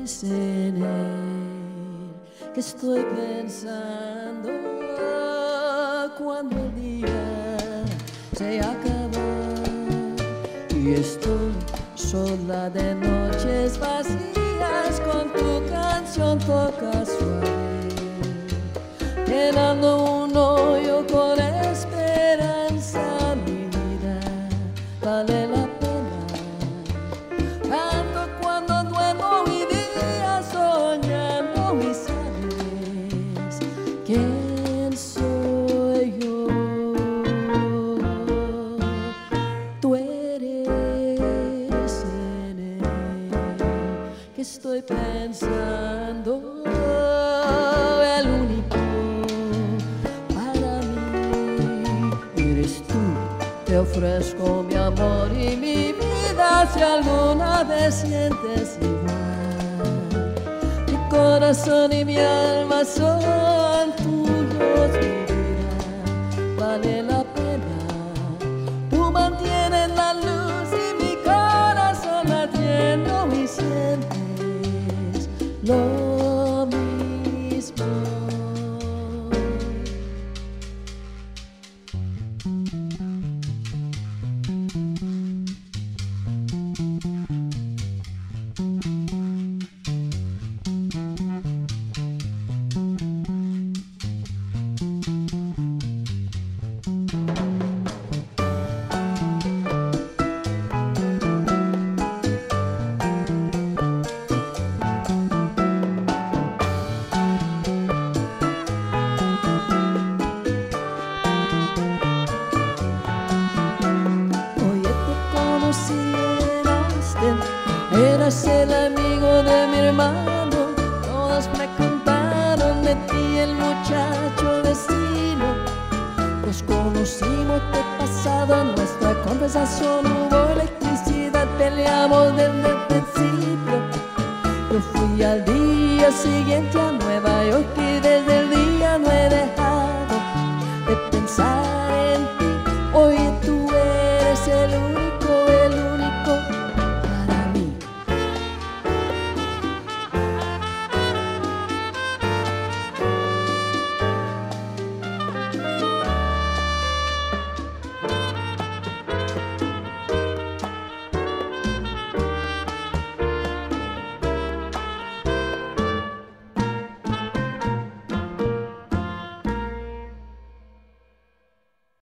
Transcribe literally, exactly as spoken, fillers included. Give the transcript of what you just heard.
en él que estoy pensando cuando el día se acaba y estoy sola de noches vacías con tu canción toca suave, llenando un hoyo con esperanza. Mi vida vale la pena tanto cuando duermo y día soñando y sabes quién soy yo. Tú eres en él que estoy pensando, el único para mí eres tú. Te ofrezco mi amor y mi vida si alguna vez sientes igual. Mi corazón y mi alma son tuyos, mi vida vale la pena. Tú mantienes la luz y mi corazón latiendo y sientes lo mismo. Eras el amigo de mi hermano, todos me contaron de ti, el muchacho vecino. Nos conocimos de pasado, en nuestra conversación hubo electricidad, peleamos desde el principio. Yo fui al día siguiente